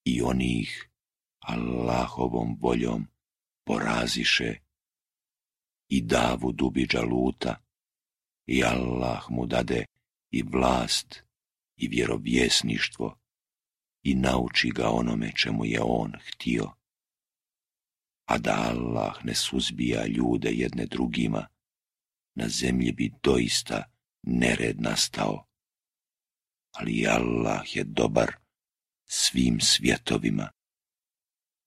i oni ih Allahovom voljom poraziše i Davud ubi Džaluta i Allah mu dade i vlast i vjerovjesništvo i nauči ga onome čemu je on htio. A da Allah ne suzbija ljude jedne drugima, na zemlji bi doista nered nastao. Ali Allah je dobar svim svjetovima